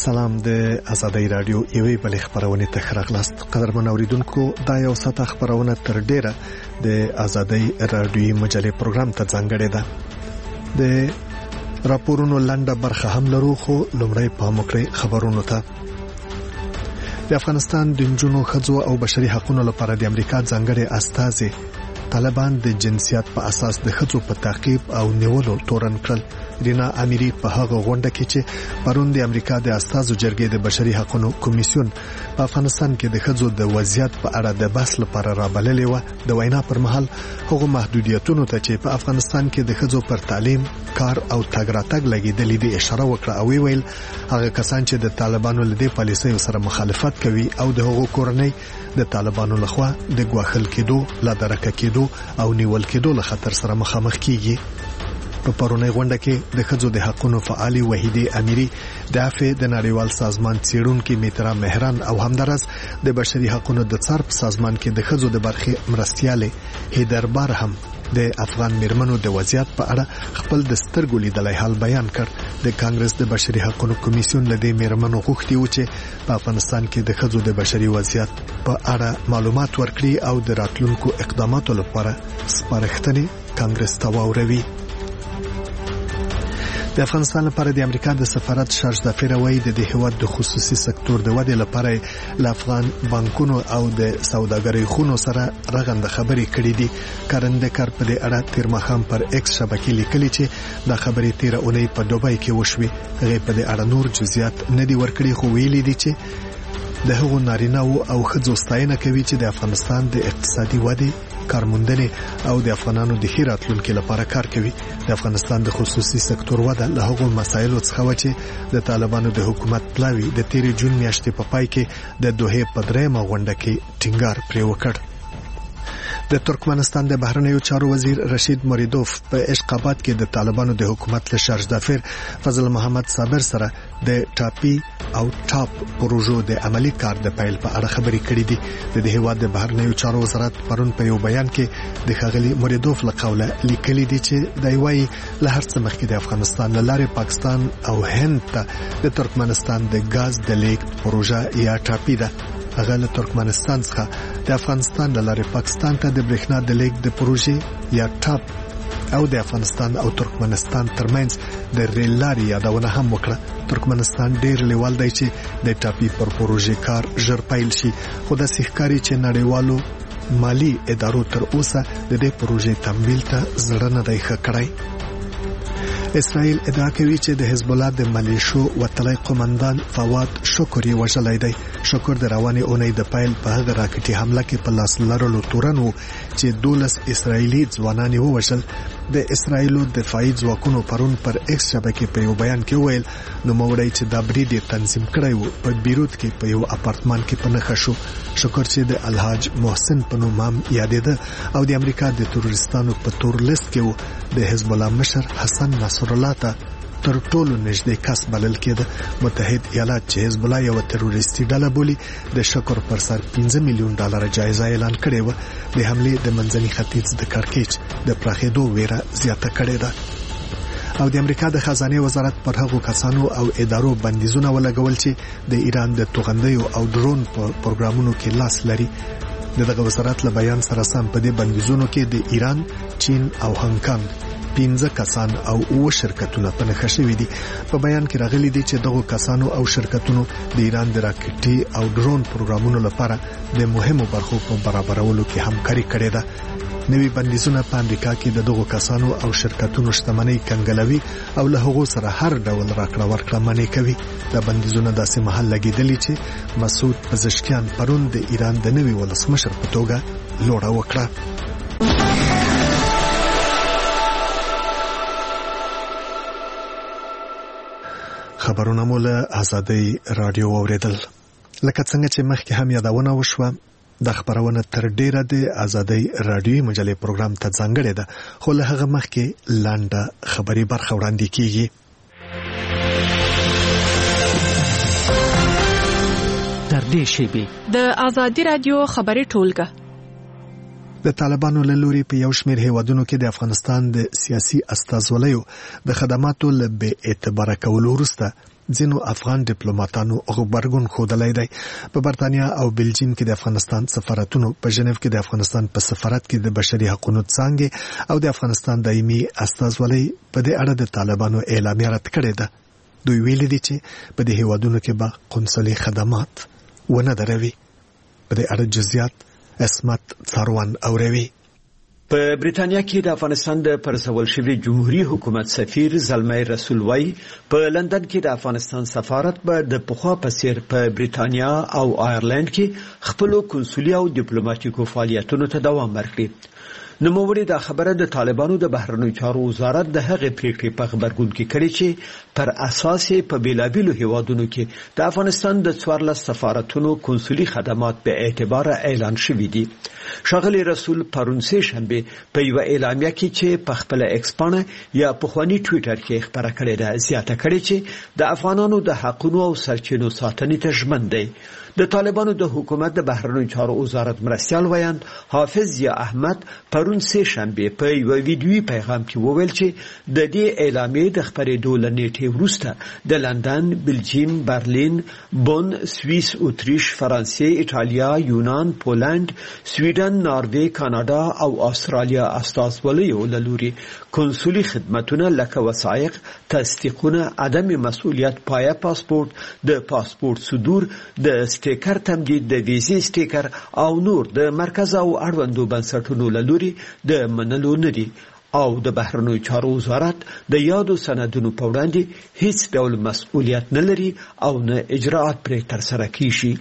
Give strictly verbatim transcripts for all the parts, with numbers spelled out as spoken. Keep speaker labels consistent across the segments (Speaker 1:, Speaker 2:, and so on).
Speaker 1: سلام د آزادۍ رادیو یوې بلې خبرونه ته راغلاست. قدرمن اوریدونکو، دا یو ساعت خبرونه تر ډیره د آزادۍ رادیو مجلې پروګرام ته ځانګړې ده. د راپورونو لنډه برخه هم لرو، خو لومړی پام وکړئ خبرونو ته. د افغانستان د نجونو ښځو او بشري حقوقو لپاره د امریکا ځانګړي استازي طالبان د جنسیت په اساس د ښځو په تعقیب او نیولو تورن کړل. رینا امیری په هغه غونډه کې چې پرون د امریکا د استازو جرګې د بشري حقوقو کمیسیون په افغانستان کې د ښځو د وضعیت په اړه د بحث لپاره رابللې و، د وینا پر مهال هغه محدودیتونو ته چې په افغانستان کې د ښځو پر تعلیم، کار او تګ راتګ لګیدلې دي اشاره وکړه او ویل هغه کسان چې د طالبانو له دې پالیسیو سره مخالفت کوي او د هغو کورنۍ د طالبانو لخوا د ګواښل کېدو، لا درکه کېدو او نیول کېدو له خطر سره مخامخ کیږي. په پرونی غونډه کې د ښځو د حقوقو فعالي وحیده امیری، د عفو د نړیوال سازمان څیړونکو میترا مهران او همدارس د بشري حقوقو د څار په سازمان کې د ښځو د برخې مرستياله هیدر بار هم د افغان میرمنو د وضعیت په اړه خپل د سترګو لیدلای حال بیان کړ. د کانګرس د بشري حقوقو کمیسیون لدې میرمنو غوښتي و چې په افغانستان کې د ښځو د بشري وضعیت په اړه معلومات ورکړي او د راتلونکو اقداماتو لپاره سپارښتنې کانګرس ته واوروي. د افغانستان لپاره د امریکا د سفارت شارج دافیر وایي د دې هیواد د خصوصي سکتور د ودې لپاره ل افغان بانکونو او د سوداګرۍ خونو سره رغنده خبرې کړې دي. کارندکار په دې اړه تیر مخام پر ایکس شبکې لیکلي چې د خبرې تیر اونۍ په دوبای کې وشوي. هغه په دې اړه نور جزئیات نه دي ورکړي، خو ویلي دي چې د هغو نارینه او ښځو ستاینه کوي چې د افغانستان د اقتصادي ودې، کارموندنې او د افغانانو د ښه راتلونکي لپاره کار کوي. د افغانستان د خصوصي سکتور وده له هغو مسایلو څخه و چې د طالبانو د حکومت پلاوی د تیر جون میاشتې په پای کې د دوحې په درېمه غونډه کې ټینګار پرې وکړ. د ترکمنستان د بهرنیو چارو وزیر رشید موریدوف په اشقابات کې د طالبانو د حکومت له شارج دافیر فضل محمد صابر سره د ټاپی او ټاپ پروژو د عملی کار د پیل په اړه خبرې کړې دي. د دې هیواد د بهرنیو چارو وزارت پرون په یو بیان کې د ښاغلي موریدوف له قوله لیکلي دي چې د یوې له هر څه مخکې د افغانستان له لارې پاکستان او هند ته د ترکمنستان د غاز د لیږد پروژه یا ټاپی ده. هغه له ترکمنستان څخه د افغانستان له لارې پاکستان ته د برېښنا د لیږد د پروژې یا ټاپ او د افغانستان او ترکمنستان ترمنځ د ریل لارې یادونه هم وکړه. ترکمنستان ډیر لیوال دی چې د ټاپی پر پروژې کار ژر پیل شي، خو د سیخکاری چې نړیوالو مالی ادارو تر اوسه د دې پروژې تمویل ته زړه نه دی ښه کړی. اسرائیل ادعا کوي چې د حزب الله د ملیشو وتلی قومندان فواد شکری وژلی دی. شکر د روانې اونۍ د پیل په هغه راکټي حمله کې په لاس لرلو تورن و چې دولس اسرائیلي ځوانان ووژل. د اسرائیلو دفاعي ځواکونو پرون پر ایکس شبکې په یو بیان کې ویل نوموړی چې دا برید تنظیم کړی و په بیروت کې په یو اپارتمان کې په نښه شو. شکر چې د الحاج محسن په نوم هم یادېده او د امریکا د تروریستانو په تور لیست کې و. د حزب الله مشر حسن نصر الله ته تر ټولو نږدې کس بلل کېده. متحد ایالات چې حزب الله یو تروریستي ډله بولي د شکر پر سر پنځه میلیون ډالر جایزه اعلان کړې و. د حملې د منځني ختیځ د کړکېچ د پراخېدو ویره زیاته کړې ده او د امریکا د خزانه وزارت پر هغو کسانو او ادارو بندیزونه ولګول چې د ایران د توغندیو او ډرون په پروګرامونو کې لاس لري. دغه وزارت له بیان سره سم په دې بندیزونو کې د ایران، چین او هانګ کانګ پنځه کسان او اوه شرکتونه په نښه شوي دي. په بیان کې راغلي دي چې دغه کسانو او شرکتونو د ایران د راکټي او ډرون پروګرامونو لپاره د مهمو برخو په برابرولو کې همکاري کړې ده. نوی بندیزونه په امریکا کې د دغه کسانو او شرکتونو شتمنۍ کنګلوي او له هغو سره هر ډول راکړه ورکړه منې کوي. دا بندیزونه داسې محل لګیدلي چې مسعود پزشکیان پرون د ایران د نوي ولسمشر په توګه لوړه وکړه. خبرونه مو له آزادۍ رادیو اوریدل. لکه څنګه چې مخکې هم یادونه وشوه، د خبرونه تر ډیره د آزادۍ رادیو مجلې پروګرام ته ځانګړې ده، خو له هغه مخکې لنډه خبري برخه وړاندې کیږي.
Speaker 2: تر دې شیبې
Speaker 3: د آزادۍ رادیو خبري ټولګه
Speaker 1: د طالبانو له لوري په یو شمېر هیوادونو کې د افغانستان د سیاسي استازولیو د خدماتو له بې اعتباره کولو وروسته ځینو افغان ډیپلوماټانو غبرګون ښودلی دی. په برتانیا او بلجیم کې د افغانستان سفارتونو، په ژنیو کې د افغانستان په سفارت کې د بشري حقوقو څانګې او د افغانستان دایمي استازولۍ په دې اړه د طالبانو اعلامیه رد کړې ده. دوی ویلي دي چې په دې هیوادونو کې به قونسلي خدمات ونه دروي. په دې اړه جزئیات اسمت څاروان اوروي.
Speaker 4: په بریتانیا کې د افغانستان د پرځول شوي جمهوریت حکومت سفیر زلمي رسول وای په لندن کې د افغانستان سفارت به د پخوا په څیر په بریتانیا او آیرلند کې خپل کنسولي او ډیپلوماټیکو فعالیتونو ته دوام ورکړي. نوموړي دا خبره د طالبانو د بهرنیو چارو وزارت د هغې پریکړې په خبرګون کې کړې چې پر اساس په بیلابیلو هیوادونو کې د افغانستان د څوارلس سفارتونو کنسولي خدمات به اعتبار اعلان شوي دي. ښاغلي رسول پرون سه شنبه په یو اعلامیه کې چې په خپل ایکس پاڼه یا په خواني ټوئیټر کې خبره کړې ده زیاته کړې چې د افغانانو د حقوقو او سرچینو ساتنې ته ژمن دی. د طالبانو د حکومت د بهرنیو چارو وزارت مرستیال ویاند حافظ یا احمد پرون سه شنبه په یو ویډیویي پیغام کې وویل چې د دې اعلامیې د خبرېدو له نیټې وروسته د لندن، بلجیم، برلین، بون، سویس، اتریش، فرانسې، ایټالیا، یونان، پولند، سویډن، ناروې، کاناډا او استرالیا استازولیو له لوري کنسولي خدماتونه لکه وثایق، تصدیقونه، عدم مسؤلیت پایه پاسپورت، د پاسپورت صدور، د سټیکر تمدید، د ویزې سټیکر او نور د مرکز او اړوندو بنسټونو له لوري د منلو نه دي او د بهرنیو چارو وزارت د یادو سندونو په وړاندې هیڅ ډول مسؤلیت نه لري او نه اجراءات پرې ترسره کیږي.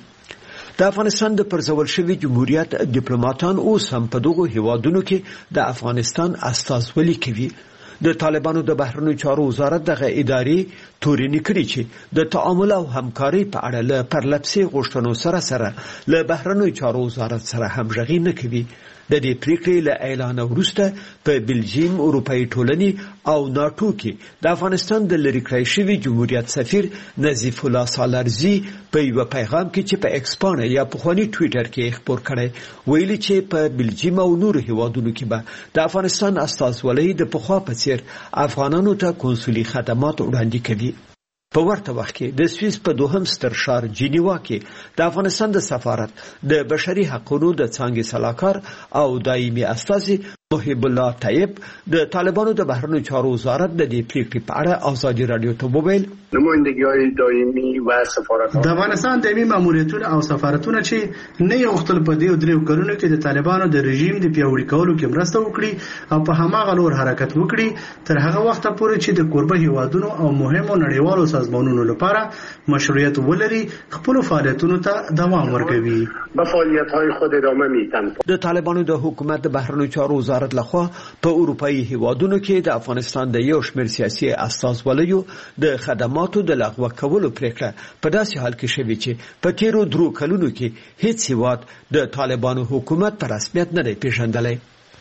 Speaker 4: د افغانستان د پرځول شوي جمهوریت ډیپلوماټان اوس هم په دغو هیوادونو کې د افغانستان استازولي کوي. د طالبانو د بهرنیو چارو وزارت دغه ادارې تورنې کړي چې د تعامل او همکارۍ په اړه له پرلپسې غوښتنو سره سره له بهرنیو چارو وزارت سره همغږي نه کوي. د دې پریکړې له اعلان وروسته په بلجیم، اروپאי ټولنې او ناتو کې د افغانستان د لری کړی شوي جمهوریت سفیر نظیف الله سالارزي په یو پیغام کې چې په ایکس پاڼه یا په خواني ټوئیټر کې خبر کړی ویلي چې په بلجیم او نورو هیوادونو کې به د افغانستان استازولۍ د پخوا په څیر افغانانو ته کنسولي خدمات وړاندې کوي. په ورته وخت کې د سویس په دوهم ستر ښار جنیوا کې د افغانستان د سفارت د بشري حقوقو د څانګې سلاکار او دایمي استازي محب الله طیب د طالبانو د بهرنیو چارو وزارت د دې پریکړې په اړه آزادي رادیو ته وویل
Speaker 5: نمایندګي دایمي و سفارتونه
Speaker 6: د افغانستان دایمي ماموریتونه او سفارتونه چې نه یو خپل په دې درې کلونو کې د طالبانو د رژیم د پیاوړي کولو کې مرسته وکړي او په هماغه لور حرکت وکړي تر هغه وخت پورې چې د قربه هیوادونو او مهمو نړیوالو سازمانونو لپاره مشروعیت ولري خپل فعالیتونو ته دوام ورکوي.
Speaker 5: به فعالیت‌های خود ادامه میدن.
Speaker 4: د طالبانو د حکومت د بهرنیو چارو وزارت لخوا په اروپאי هیوادونو کې د افغانستان د یو شمېر سیاسي استازولیو د خدماتو د لغوه کولو پریکړه په داسې حال کې شوې چې په تیرو درو کلونو کې هیڅ هیواد د طالبانو حکومت په رسمیت نه دی پیژندلی.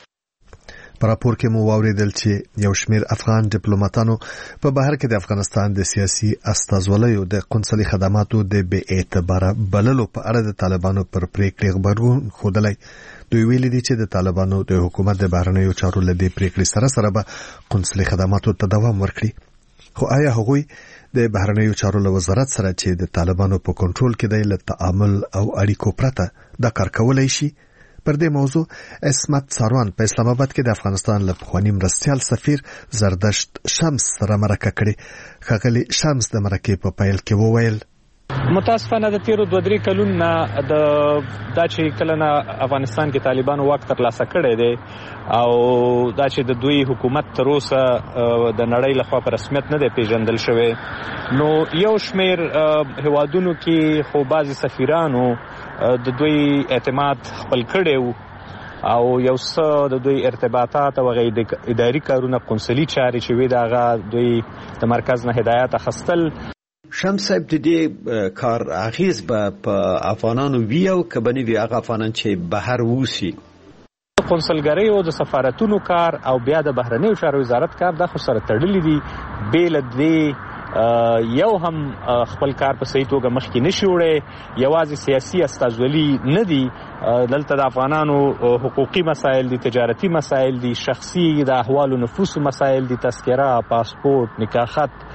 Speaker 1: په راپور کې مو واوریدل چې یو شمېر افغان ډیپلوماټانو په بهر کې د افغانستان د سیاسي استازولیو د قونسلي خدماتو د بې اعتباره بللو په اړه د طالبانو پر پریکړې خبرګون ښودلی. دوی ویلي دي چې د طالبانو د حکومت د بهرنیو چارو له دې پریکړې سره سره به قونسلي خدماتو ته دوام ورکړي. خو آیا هغوی د بهرنیو چارو له وزارت سره چې د طالبانو په کنټرول کې دی له تعامل او اړیکو پرته دا کار کولی شي؟ پر دې موضوع اسمت څاروان په اسلام آباد کې د افغانستان له پخواني مرستیال سفیر زردشت شمس سره مرکه کړې. ښاغلي شمس د مرکې په پیل کې وویل
Speaker 7: متاسفانه د تیرو دوه درې کلونو نه د دا چې کله نه افغانستان کې طالبانو واک ترلاسه کړی دی او دا چې د دوی حکومت تر اوسه د نړۍ لخوا په رسمیت نه دی پیژندل شوی، نو یو شمېر هیوادونو کې خو بعضې سفیرانو د دوی اعتماد خپل کړی و او یو څه د دوی ارتباطات او اداري کارونه قونسلي چارې چې وي د هغه دوی د مرکز نه هدایت اخیستل.
Speaker 4: شمس صاحب د دې کار اغیز به په افغانانو وی او که به نه وي هغه افغانان چې بهر اوسي؟
Speaker 7: قونسلګرۍ او د سفارتونو کار او بیا د بهرنیو چارو وزارت کار دا خو سره تړلي دي. بې له دې یو هم خپل کار په صحیح توګه مخکې نشي وړی. یوازې سیاسي استازولي نه دي، دلته د افغانانو حقوقي مسایل دي، تجارتي مسایل دي، شخصي د احوالو نفوسو مسایل دي، تذکره، پاسپورت، نکاح خط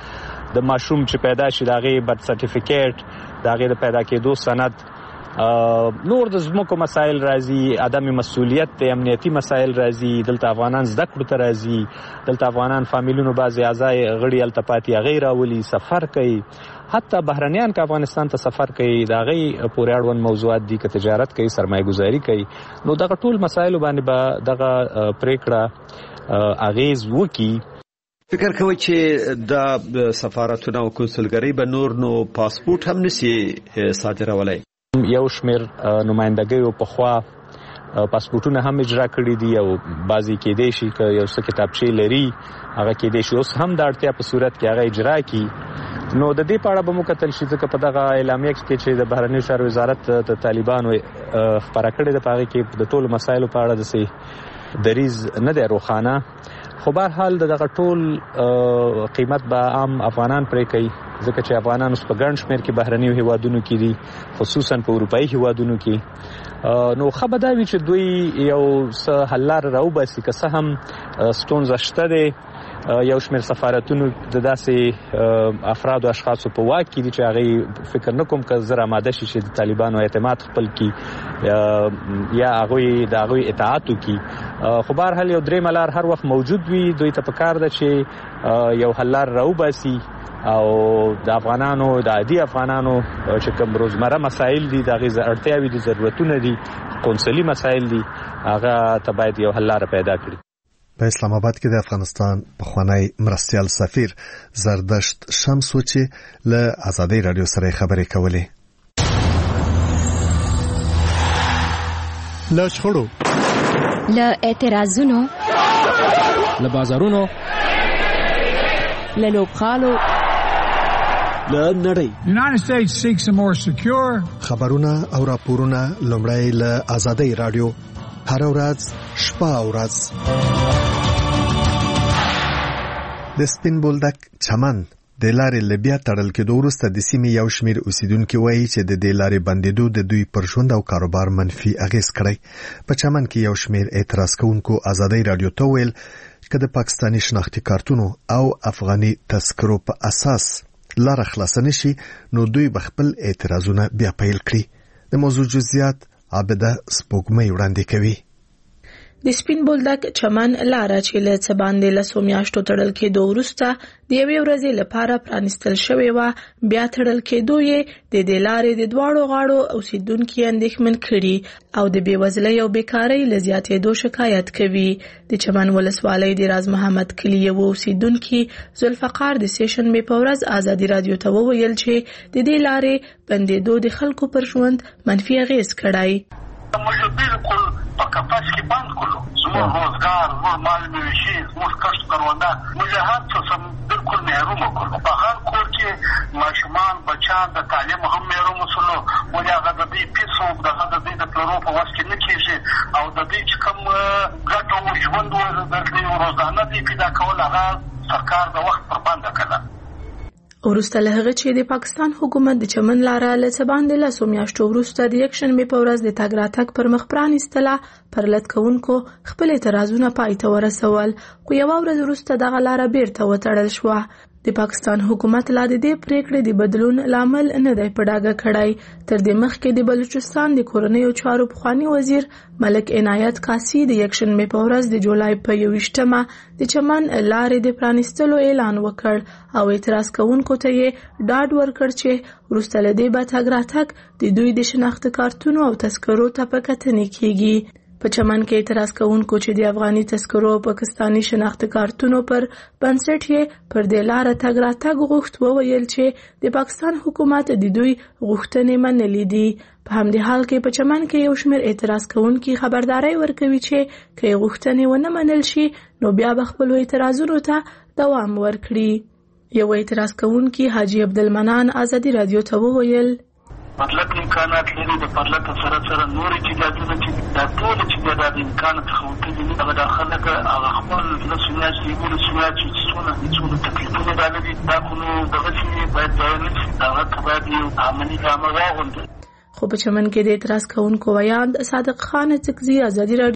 Speaker 7: د ماشوم چې پیدا شي د هغې برث سرټیفیکیټ د هغې د پیدا کېدو سند، نور د ځمکو مسایل راځي، عدم مسؤلیت د امنیتي مسایل راځي، دلته افغانان زده کړو ته راځي، دلته افغانان فامیلونو بعضې اعضای غړي هلته پاتې هغې راولي، سفر کوي، حتی بهرنیان که افغانستان ته سفر کوي د هغې پورې اړوند موضوعات دي، که تجارت کوي، سرمایه گذاري کوي، نو دغه ټول مسایلو باندې به دغه پریکړه اغیز وکړي.
Speaker 4: فکر کوي چې د سفارتونو او کنسولګرۍ به نور نو پاسپورت هم نشي صادرولای؟
Speaker 7: یو شمیر نمائندګیو په خوا پاسپورتونه هم اجرا کړي دي او بعضی کېدای شي که یو څه کتابچې لري هغه کېدای شي اوس هم د اړتیا په صورت کې هغه اجرا کړي. نو د دې په اړه به مو کتل شي ځکه په دغه اعلامیه کې چې د بهرنیو چارو وزارت د طالبانو خپاره کړې ده په هغې کې د ټولو مسایلو په اړه داسې دریځ نه دی روښانه، خو بهرحال دغه ټول قیمت به عام افغانان پرې کوي ځکه چې افغانان اوس په ګڼ شمېر کې بهرنیو هیوادونو کې دي، خصوصا په اروپایي هیوادونو کې. نو ښه به دا وي چې دوی یو څه حل لاره راوباسي، که څه هم ستونزه شته دی، یو شمېر سفارتونو د داسې افرادو اشخاصو په واک کې دي چې هغوی فکر نه کوم که زر آماده شي چې د طالبانو اعتماد خپل کړي یا هغوی د هغوی اطاعت وکړي، خو بهرحال یو درېیمه لار هر وخت موجود وي. دوی ته پکار ده چې یو حل لار راوباسي او د افغانانو د عادي افغانانو چې کوم روزمره مسایل دي، د هغې اړتیاوې دي، ضرورتونه دي، قونسلي مسایل دي، هغه ته باید یو حل لاره پیدا کړي.
Speaker 1: په اسلام آباد کې د افغانستان پخوانی مرستیال سفیر زردشت شمس و چې له آزادۍ رادیو سره خبرې کولې. له شخړو،
Speaker 8: له اعتراضونو،
Speaker 2: له بازارونو،
Speaker 3: له لوبغالو،
Speaker 4: له نړۍ.
Speaker 9: United States seeks a more secure.
Speaker 1: خبرونه او راپورونه لومړی له آزادۍ رادیو هر ورځ شپه او ورځ. د سپین بولدک چمن د لارې لبیا تړل کېدو وروسته د سیمې یو شمېر اوسیدونکي وایي چې د دې لارې بندېدو د دوی پر ژوند او کاروبار منفي اغېز کړی. په چمن کې یو شمېر اعتراض کوونکو آزادۍ رادیو ته ویل چې د پاکستاني شناختي کارتونو او افغاني تذکرو په اساس لاره خلاصه نشي نو دوی به خپل اعتراضونه بیا پیل کړي. د موضوع جزئیات عابده سپوږمۍ وړاندې کوي.
Speaker 3: د سپین بولدک چمن لاره چې له څه باندې لسو میاشتو تړل کېدو وروسته د یوې ورځې لپاره پرانیستل شوې وه، بیا تړل کېدو یې د دې لارې د دواړو غاړو اوسیدونکي اندېښمن کړي او د بېوزلۍ او بیکارۍ له زیاتېدو شکایت کوي. د چمن ولسوالۍ د راز محمد کلي یو اوسیدونکي ذوالفقار د سې شنبې په ورځ ازادي رادیو ته وویل چې د دې لارې بندېدو د خلکو پر ژوند منفي اغېز کړی.
Speaker 10: موږ بالکل په کپاس کې بند کړو، زموږ روزګار، زموږ مال مویشي، زموږ کښت کرونده، موږ هر څه سم بالکل محروم کړو. په هر کور کې ماشومان بچیان د تعلیم هم محروم شولو، ولې هغه د دوی پیسو دغه د دوی د پلرو په وس کې نه کېږي او د دوی چې کوم ګټه و ژوند و د دوی روزانه دوی پیدا کول هغه سرکار د وخت پر بنده کړه.
Speaker 3: وروسته له هغه چې د پاکستان حکومت د چمن لاره له څه باندې لسو میاشتو وروسته د یک شنبې په ورځ د تګ راتګ پر مخ پرانیستله، پر لټ کوونکو خپل اعتراضونه پای ته ورسول، خو یوه ورځ وروسته دغه لاره بیرته وتړل شوه. د پاکستان حکومت لا د دې پریکړې د بدلون لامل نه دی په ډاګه کړی. تر دې مخکې د بلوچستان د کورنیو چارو پخوانی وزیر ملک عنایت کاسي د یک شنبې په ورځ د جولای په یوویشتمه د چمن لارې د پرانیستلو اعلان وکړ او اعتراض کوونکو ته یې ډاډ ورکړ چې وروسته له دې به تګ راتګ د دوی د شناخت کارتونو او تذکرو ته په کتنې کیږي. په چمن کې اعتراض کوونکو چې د افغاني تذکرو او پاکستاني شناخت کارتونو پر بنسټ یې پر دې لاره تګ راتګ غوښت وویل چې د پاکستان حکومت د دوی غوښتنې منلې دي. په همدې حال کې په چمن کې یو شمېر اعتراض کوونکي خبرداري ورکوي چې که یې غوښتنې ونه منل شي نو بیا به خپلو اعتراضونو ته دوام ورکړي. یو اعتراض کوونکي حاجي عبدالمنان آزادي رادیو ته وویل
Speaker 10: مطلب امکانات لري د پرلط سره سره نور چې دادونه چې دا ټول چې د امکان څخه وتلي هغه داخله هغه خپل د سنیاس یو د سنیاس چې څونه څونه تکلیفونه دالي دا کومو دغه چې باید ځان هغه باید یو عملي عمل راغونډي.
Speaker 3: خو په چمن کې د اعتراض کوونکو ویاند صادق خان تکزی آزادي